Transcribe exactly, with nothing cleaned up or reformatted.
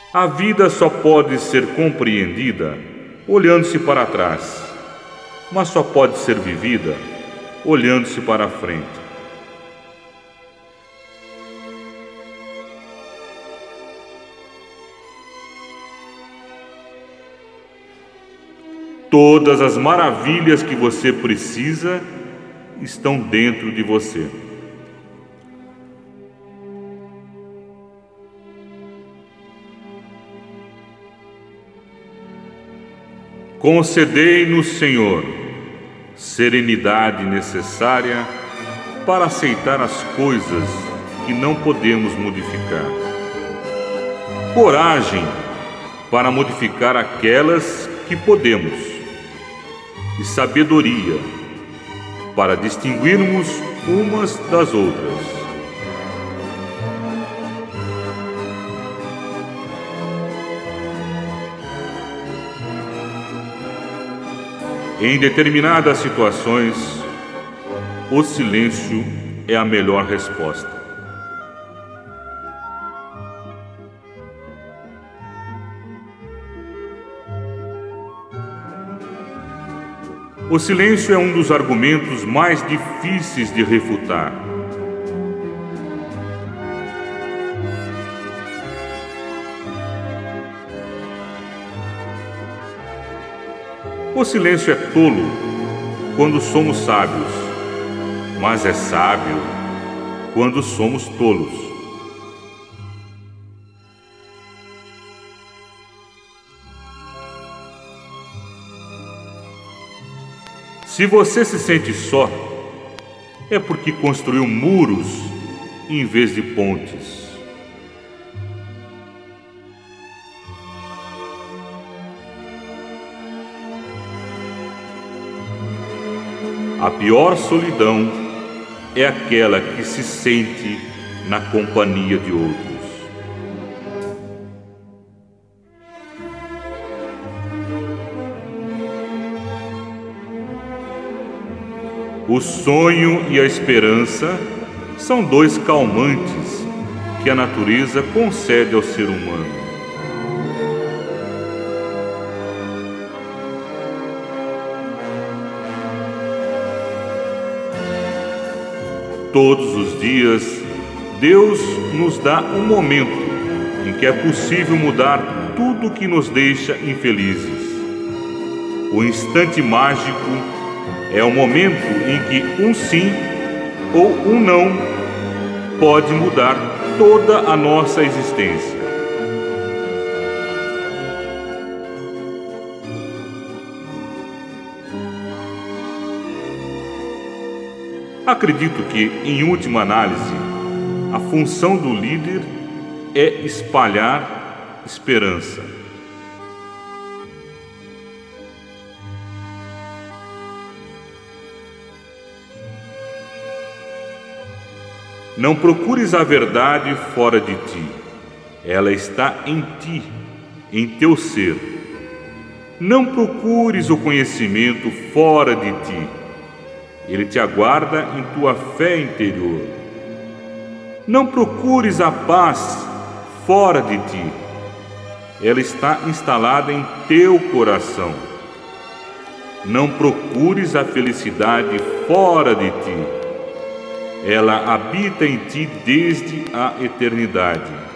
A vida só pode ser compreendida olhando-se para trás, mas só pode ser vivida olhando-se para a frente. Todas as maravilhas que você precisa estão dentro de você. Concedei-nos, Senhor, serenidade necessária para aceitar as coisas que não podemos modificar, coragem para modificar aquelas que podemos, e sabedoria para distinguirmos umas das outras. Em determinadas situações, o silêncio é a melhor resposta. O silêncio é um dos argumentos mais difíceis de refutar. O silêncio é tolo quando somos sábios, mas é sábio quando somos tolos. Se você se sente só, é porque construiu muros em vez de pontes. A pior solidão é aquela que se sente na companhia de outros. O sonho e a esperança são dois calmantes que a natureza concede ao ser humano. Todos os dias, Deus nos dá um momento em que é possível mudar tudo que nos deixa infelizes. O instante mágico é o momento em que um sim ou um não pode mudar toda a nossa existência. Acredito que, em última análise, a função do líder é espalhar esperança. Não procures a verdade fora de ti. Ela está em ti, em teu ser. Não procures o conhecimento fora de ti. Ele te aguarda em tua fé interior. Não procures a paz fora de ti. Ela está instalada em teu coração. Não procures a felicidade fora de ti. Ela habita em ti desde a eternidade.